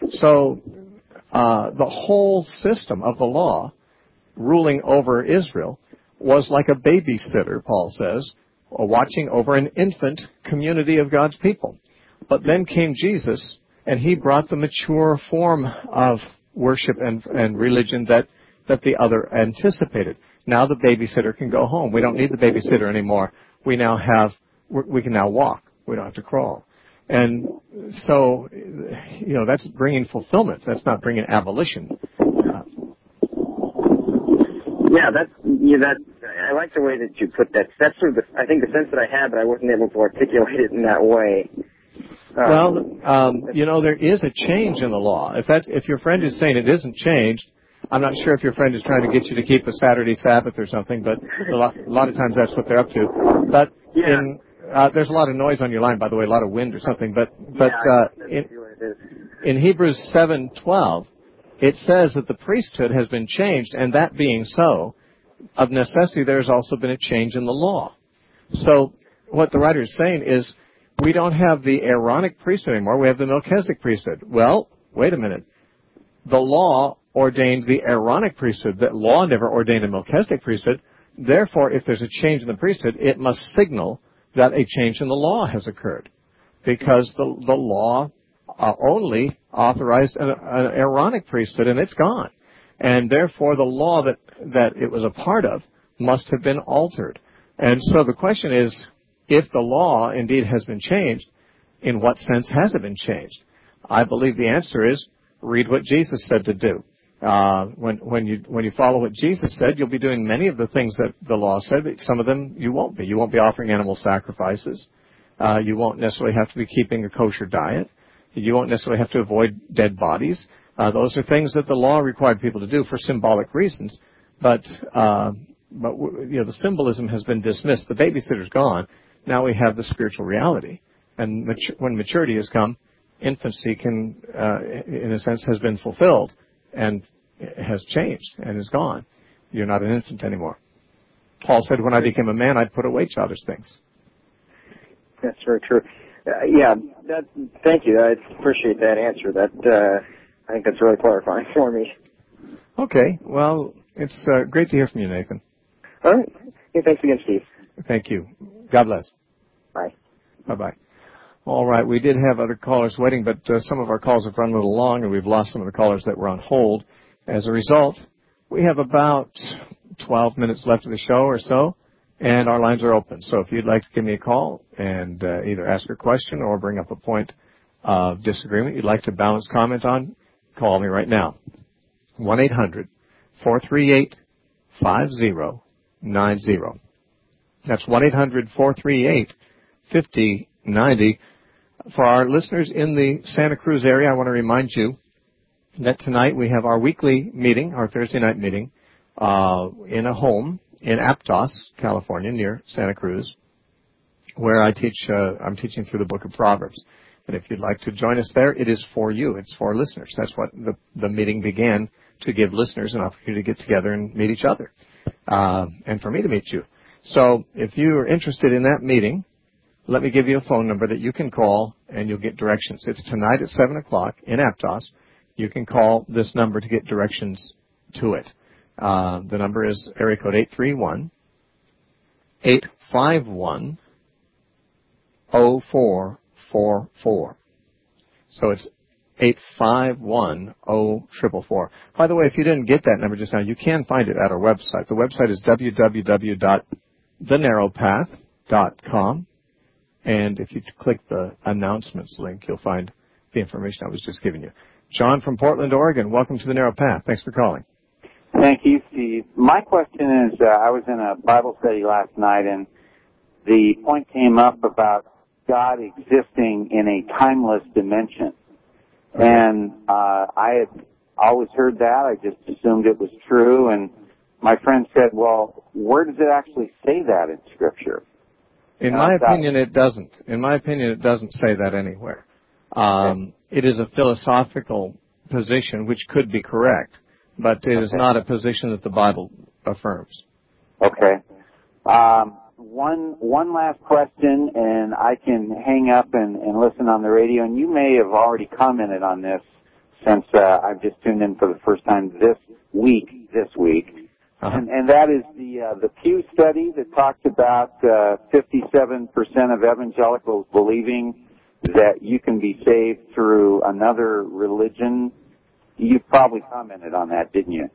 So uh, the whole system of the law ruling over Israel was like a babysitter, Paul says, watching over an infant community of God's people. But then came Jesus, and he brought the mature form of worship and, and religion that, that the other anticipated. Now the babysitter can go home. We don't need the babysitter anymore. We now have, we can now walk. We don't have to crawl. And so, you know, that's bringing fulfillment. That's not bringing abolition. Uh, Yeah, that's yeah, that. I like the way that you put that. That's sort of the, I think the sense that I had, but I wasn't able to articulate it in that way. Um, well, um, you know, there is a change in the law. If that's if your friend is saying it isn't changed, I'm not sure if your friend is trying to get you to keep a Saturday Sabbath or something, but a lot, a lot of times that's what they're up to. But yeah. in uh, there's a lot of noise on your line, by the way, a lot of wind or something. But but yeah, uh, in, in Hebrews seven twelve. It says that the priesthood has been changed, and that being so, of necessity there has also been a change in the law. So what the writer is saying is we don't have the Aaronic priesthood anymore, we have the Melchizedek priesthood. Well, wait a minute. The law ordained the Aaronic priesthood. That law never ordained a Melchizedek priesthood. Therefore, if there's a change in the priesthood, it must signal that a change in the law has occurred, because the, the law Uh, only authorized an, an Aaronic priesthood, and it's gone. And therefore, the law that, that it was a part of must have been altered. And so the question is, if the law indeed has been changed, in what sense has it been changed? I believe the answer is, read what Jesus said to do. Uh, when, when you, when you follow what Jesus said, you'll be doing many of the things that the law said, but some of them you won't be. You won't be offering animal sacrifices. Uh, you won't necessarily have to be keeping a kosher diet. You won't necessarily have to avoid dead bodies. Uh, those are things that the law required people to do for symbolic reasons. But, uh, but you know, the symbolism has been dismissed. The babysitter's gone. Now we have the spiritual reality. And mat- when maturity has come, infancy can, uh, in a sense, has been fulfilled and has changed and is gone. You're not an infant anymore. Paul said, when I became a man, I'd put away childish things. That's very true. Uh, yeah, that, thank you. I appreciate that answer. That uh, I think that's really clarifying for me. Okay. Well, it's uh, great to hear from you, Nathan. All right. Hey, thanks again, Steve. Thank you. God bless. Bye. Bye-bye. All right. We did have other callers waiting, but uh, some of our calls have run a little long, and we've lost some of the callers that were on hold. As a result, we have about twelve minutes left of the show or so. And our lines are open. So if you'd like to give me a call and uh, either ask a question or bring up a point, of disagreement you'd like to balance comment on, call me right now. one eight hundred four three eight five zero nine zero. That's one eight hundred four three eight five zero nine zero. For our listeners in the Santa Cruz area, I want to remind you that tonight we have our weekly meeting, our Thursday night meeting, uh, in a home in Aptos, California, near Santa Cruz, where I teach, uh, I'm teaching through the book of Proverbs. And if you'd like to join us there, it is for you. It's for listeners. That's what the, the meeting began, to give listeners an opportunity to get together and meet each other, uh, and for me to meet you. So if you are interested in that meeting, let me give you a phone number that you can call, and you'll get directions. It's tonight at seven o'clock in Aptos. You can call this number to get directions to it. Uh, the number is area code eight three one, eight five one, zero four four four. So it's eight five one, zero four four four. By the way, if you didn't get that number just now, you can find it at our website. The website is w w w dot the narrow path dot com. And if you click the announcements link, you'll find the information I was just giving you. John from Portland, Oregon, welcome to the Narrow Path. Thanks for calling. Thank you, Steve. My question is, uh, I was in a Bible study last night, and the point came up about God existing in a timeless dimension. Okay. And uh, I had always heard that. I just assumed it was true. And my friend said, well, where does it actually say that in Scripture? In my opinion, it doesn't. In my opinion, it doesn't say that anywhere. Um, it is a philosophical position, which could be correct, but it is not a position that the Bible affirms. Okay. Um, one one last question, and I can hang up and, and listen on the radio. And you may have already commented on this, since uh, I've just tuned in for the first time this week. This week. Uh-huh. And, and that is the uh, the Pew study that talked about uh, fifty-seven percent of evangelicals believing that you can be saved through another religion. You probably commented on that, didn't you?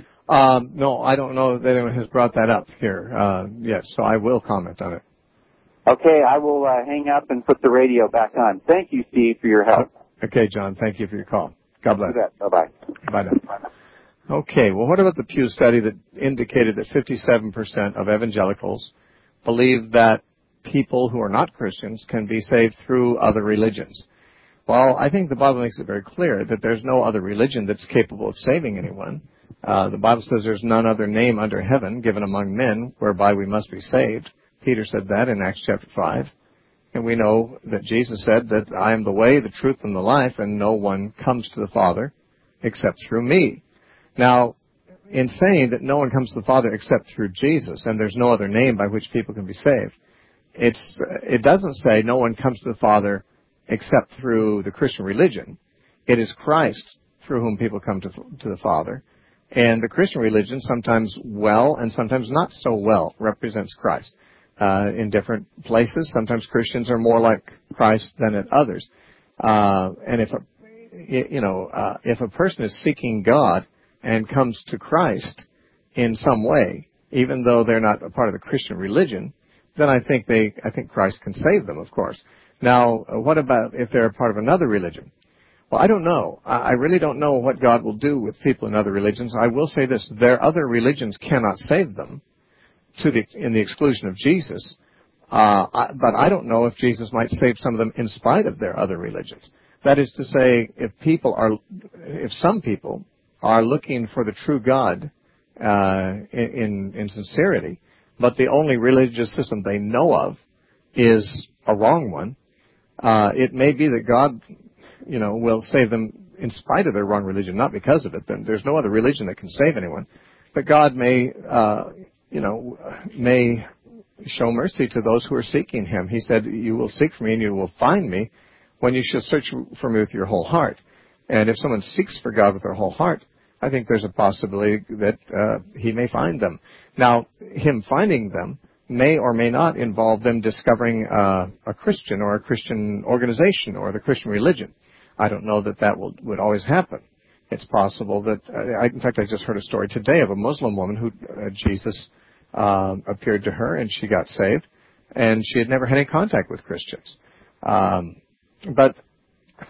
Um, no, I don't know that anyone has brought that up here uh, yet, so I will comment on it. Okay, I will uh, hang up and put the radio back on. Thank you, Steve, for your help. Okay, John, thank you for your call. God bless. Bye-bye. Bye now. Okay, well, what about the Pew study that indicated that fifty-seven percent of evangelicals believe that people who are not Christians can be saved through other religions? Well, I think the Bible makes it very clear that there's no other religion that's capable of saving anyone. Uh, the Bible says there's none other name under heaven given among men whereby we must be saved. Peter said that in Acts chapter five. And we know that Jesus said that I am the way, the truth, and the life, and no one comes to the Father except through me. Now, in saying that no one comes to the Father except through Jesus, and there's no other name by which people can be saved, it's it doesn't say no one comes to the Father except through the Christian religion. It is Christ through whom people come to, to the Father. And the Christian religion, sometimes well and sometimes not so well, represents Christ. Uh, in different places, sometimes Christians are more like Christ than at others. Uh, and if a, you know, uh, if a person is seeking God and comes to Christ in some way, even though they're not a part of the Christian religion, then I think they, I think Christ can save them, of course. Now, what about if they're a part of another religion? Well, I don't know. I really don't know what God will do with people in other religions. I will say this: their other religions cannot save them to the in the exclusion of Jesus. Uh, I, but I don't know if Jesus might save some of them in spite of their other religions. That is to say, if people are, if some people are looking for the true God uh, in, in sincerity, but the only religious system they know of is a wrong one, uh, it may be that God, you know, will save them in spite of their wrong religion, not because of it. Then there's no other religion that can save anyone. But God may, uh, you know, may show mercy to those who are seeking Him. He said, "You will seek for me, and you will find me when you shall search for me with your whole heart." And if someone seeks for God with their whole heart, I think there's a possibility that uh, He may find them. Now, Him finding them may or may not involve them discovering uh, a Christian or a Christian organization or the Christian religion. I don't know that that will, would always happen. It's possible that, uh, I, in fact, I just heard a story today of a Muslim woman who uh, Jesus uh, appeared to her and she got saved, and she had never had any contact with Christians. Um, but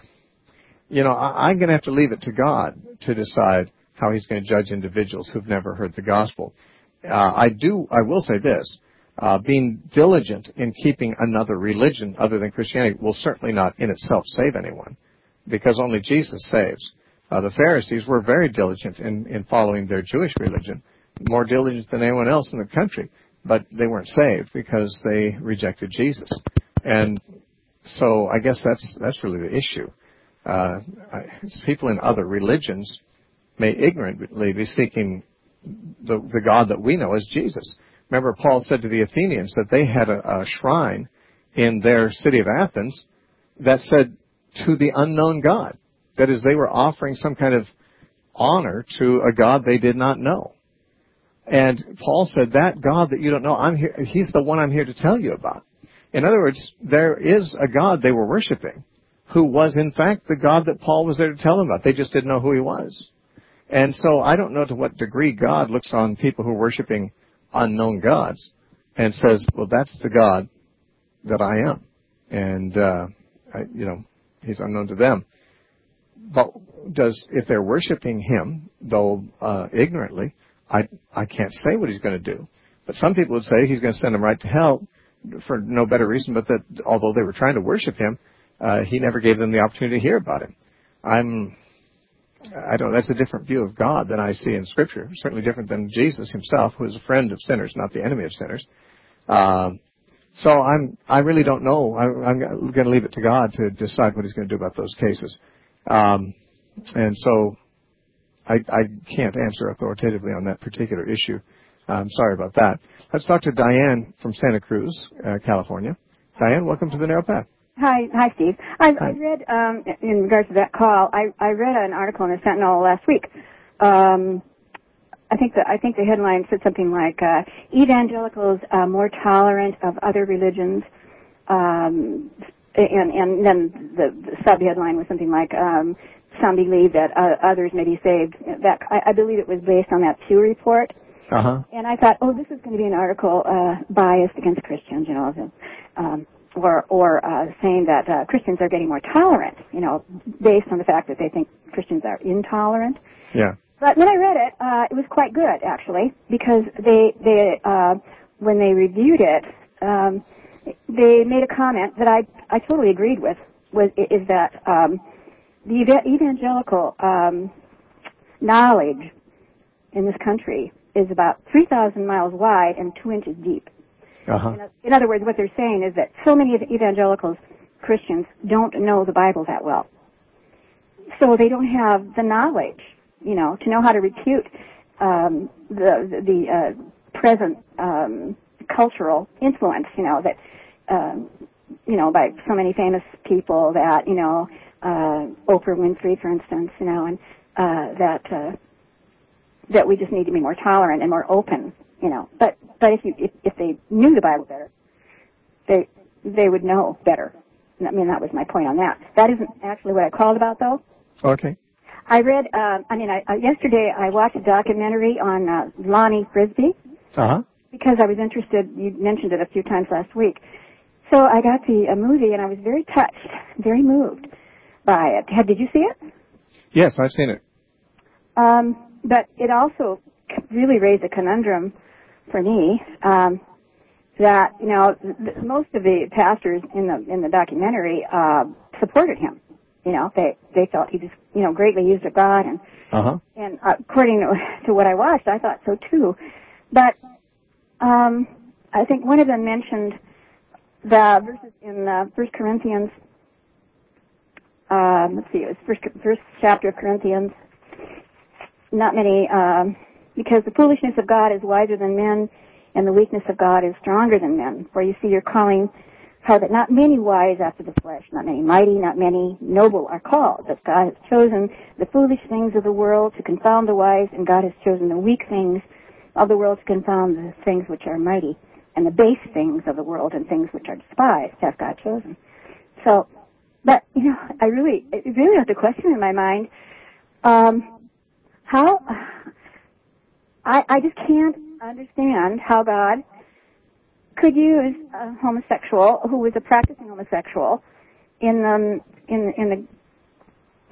you know, I, I'm going to have to leave it to God to decide how he's going to judge individuals who've never heard the gospel. Uh, I do, I will say this, uh, being diligent in keeping another religion other than Christianity will certainly not in itself save anyone, because only Jesus saves. Uh, the Pharisees were very diligent in, in following their Jewish religion, more diligent than anyone else in the country, but they weren't saved because they rejected Jesus. And so I guess that's that's really the issue. Uh, I, people in other religions may ignorantly be seeking the, the God that we know as Jesus. Remember, Paul said to the Athenians that they had a, a shrine in their city of Athens that said, to the unknown God. That is, they were offering some kind of honor to a God they did not know. And Paul said, that God that you don't know, I'm here, he's the one I'm here to tell you about. In other words, there is a God they were worshiping who was, in fact, the God that Paul was there to tell them about. They just didn't know who he was. And so I don't know to what degree God looks on people who are worshiping unknown gods and says, well, that's the God that I am. And, uh, I, you know, he's unknown to them. But does, if they're worshiping him, though uh, ignorantly, I I can't say what he's going to do. But some people would say he's going to send them right to hell for no better reason, but that although they were trying to worship him, uh, he never gave them the opportunity to hear about him. I'm, I don't. That's a different view of God than I see in Scripture. Certainly different than Jesus himself, who is a friend of sinners, not the enemy of sinners. Uh, so I'm. I really don't know. I, I'm going to leave it to God to decide what he's going to do about those cases. Um, and so I, I can't answer authoritatively on that particular issue. I'm sorry about that. Let's talk to Diane from Santa Cruz, uh, California. Diane, welcome to the Narrow Path. Hi, hi, Steve. I, I read, um, in regards to that call, I, I read an article in the Sentinel last week. Um, I think the I think the headline said something like uh, "Evangelicals uh, more tolerant of other religions," um, and and then the, the sub-headline was something like um, "Some believe that uh, others may be saved." That I, I believe it was based on that Pew report. Uh-huh. And I thought, oh, this is going to be an article uh, biased against Christians, you know. Um, or or uh, saying that uh, Christians are getting more tolerant, you know, based on the fact that they think Christians are intolerant. Yeah. But when I read it, uh, it was quite good, actually, because they, they uh, when they reviewed it, um, they made a comment that I, I totally agreed with, was, is that um, the evangelical um, knowledge in this country is about three thousand miles wide and two inches deep. Uh-huh. In, in other words, what they're saying is that so many of the evangelicals, Christians, don't know the Bible that well. So they don't have the knowledge, you know, to know how to refute um, the the, the uh, present um, cultural influence, you know, that, um, you know, by so many famous people that, you know, uh, Oprah Winfrey, for instance, you know, and uh, that uh, that we just need to be more tolerant and more open. You know, but but if you if, if they knew the Bible better, they they would know better. I mean, that was my point on that. That isn't actually what I called about, though. Okay. I read. Um, I mean, I, uh, yesterday I watched a documentary on uh, Lonnie Frisbee. Uh huh. Because I was interested. You mentioned it a few times last week. So I got the a movie, and I was very touched, very moved by it. Had, did you see it? Yes, I've seen it. Um, but it also really raised a conundrum for me, um, that, you know, th- most of the pastors in the in the documentary uh, supported him. You know, they they felt he just, you know, greatly used of God, and uh-huh. and uh, according to, to what I watched, I thought so too. But um, I think one of them mentioned the verses in uh, First Corinthians. Um, let's see, it was first first chapter of Corinthians. Not many. Um, Because the foolishness of God is wiser than men, and the weakness of God is stronger than men. For you see, you're calling how that not many wise after the flesh, not many mighty, not many noble are called. But God has chosen the foolish things of the world to confound the wise, and God has chosen the weak things of the world to confound the things which are mighty, and the base things of the world and things which are despised have God chosen. So, but, you know, I really, it really has a question in my mind. Um, how... I, I just can't understand how God could use a homosexual who was a practicing homosexual in the in in the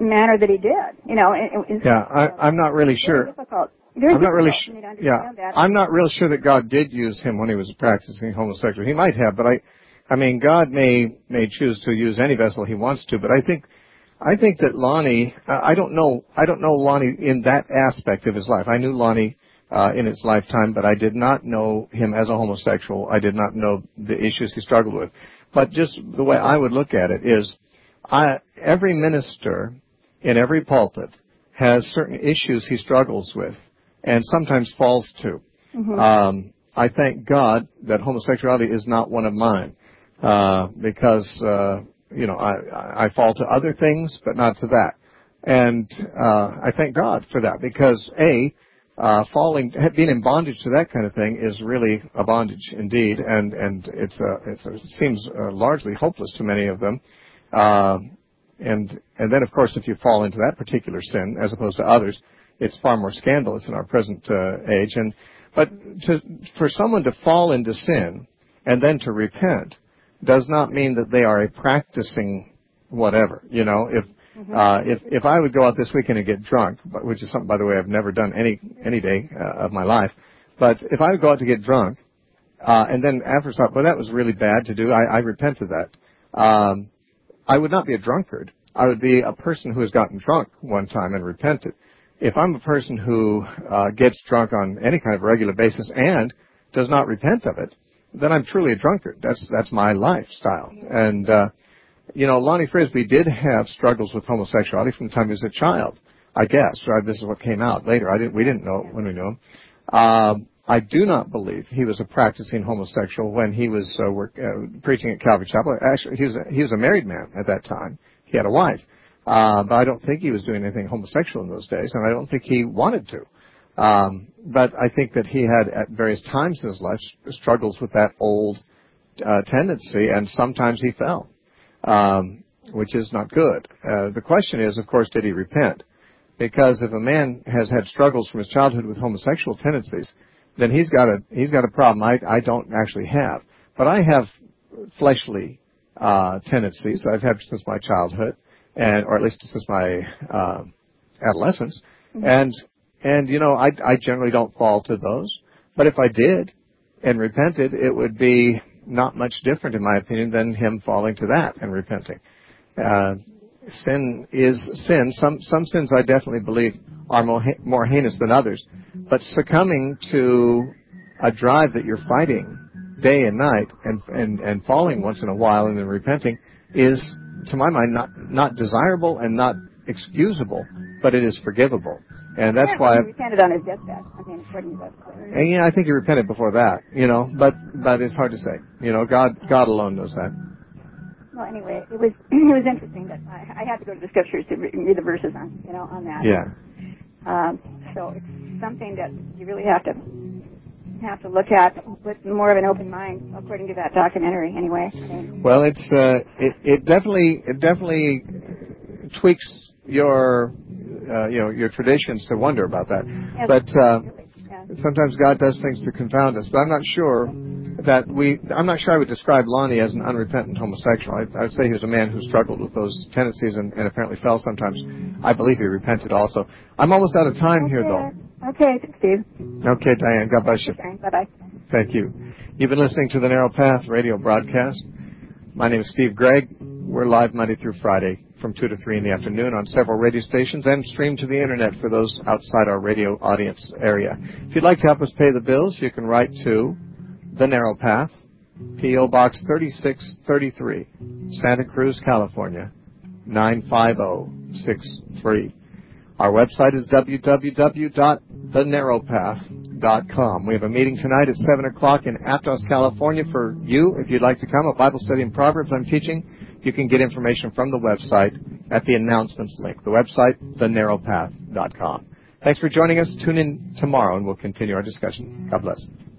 manner that he did. You know, it, it, yeah, I, I'm not really sure. Very difficult. Very I'm not really sure. Yeah, that. I'm not real sure that God did use him when he was practicing homosexuality. He might have, but I, I mean, God may may choose to use any vessel he wants to. But I think, I think that Lonnie, uh, I don't know, I don't know Lonnie in that aspect of his life. I knew Lonnie uh, in his lifetime, but I did not know him as a homosexual. I did not know the issues he struggled with. But just the way I would look at it is, I, every minister in every pulpit has certain issues he struggles with, and sometimes falls to. Mm-hmm. Um, I thank God that homosexuality is not one of mine, uh, because, uh, you know, I, I fall to other things, but not to that. And, uh, I thank God for that, because A, uh, falling, being in bondage to that kind of thing is really a bondage indeed, and, and it's a, it's a, it seems uh, largely hopeless to many of them. Uh, and, and then of course if you fall into that particular sin as opposed to others, it's far more scandalous in our present uh, age. And but to, for someone to fall into sin and then to repent does not mean that they are a practicing whatever. You know, if mm-hmm. uh, if if I would go out this weekend and get drunk, which is something, by the way, I've never done any any day uh, of my life, but if I would go out to get drunk uh, and then after thought, well, that was really bad to do, I, I repent of that. Um, I would not be a drunkard. I would be a person who has gotten drunk one time and repented. If I'm a person who uh, gets drunk on any kind of regular basis and does not repent of it, then I'm truly a drunkard. That's that's my lifestyle. And, uh, you know, Lonnie Frisbee did have struggles with homosexuality from the time he was a child, I guess. Right? This is what came out later. I didn't, we didn't know when we knew him. Uh, I do not believe he was a practicing homosexual when he was uh, work, uh, preaching at Calvary Chapel. Actually, he was a, he was a married man at that time. He had a wife. Uh, but I don't think he was doing anything homosexual in those days, and I don't think he wanted to. Um, but I think that he had, at various times in his life, struggles with that old uh, tendency, and sometimes he fell, um, which is not good. Uh, the question is, of course, did he repent? Because if a man has had struggles from his childhood with homosexual tendencies, then he's got a he's got a problem I, I don't actually have. But I have fleshly uh, tendencies I've had since my childhood, and or at least since my uh, adolescence, mm-hmm. and and you know I I generally don't fall to those. But if I did and repented, it would be not much different, in my opinion, than him falling to that and repenting. Uh, sin is sin. Some some sins I definitely believe are more more heinous than others. But succumbing to a drive that you're fighting day and night and and and falling once in a while and then repenting is, to my mind, not not desirable and not excusable, but it is forgivable. And that's yeah, why he repented on his deathbed. I mean, according to that. And yeah, I think he repented before that, you know, but but it's hard to say. You know, God God alone knows that. Well, anyway, it was it was interesting that I, I had to go to the scriptures to re- read the verses on you know on that. Yeah. Um, so it's something that you really have to have to look at with more of an open mind, according to that documentary. Anyway. Well, it's uh, it it definitely it definitely tweaks your uh, you know your traditions to wonder about that, yes, but uh, yeah. sometimes God does things to confound us. But I'm not sure that we. I'm not sure I would describe Lonnie as an unrepentant homosexual. I, I would say he was a man who struggled with those tendencies and, and apparently fell sometimes. I believe he repented also. I'm almost out of time okay. here, though. Okay, Steve. Okay, Diane. God bless you. Okay, bye-bye. Thank you. You've been listening to the Narrow Path radio broadcast. My name is Steve Gregg. We're live Monday through Friday from two to three in the afternoon on several radio stations and streamed to the Internet for those outside our radio audience area. If you'd like to help us pay the bills, you can write to The Narrow Path, P O Box thirty-six thirty-three, Santa Cruz, California, nine five zero six three. Our website is w w w dot the narrow path dot com. We have a meeting tonight at seven o'clock in Aptos, California for you. If you'd like to come, a Bible study in Proverbs I'm teaching. You can get information from the website at the announcements link. The website, the narrow path dot com. Thanks for joining us. Tune in tomorrow and we'll continue our discussion. God bless.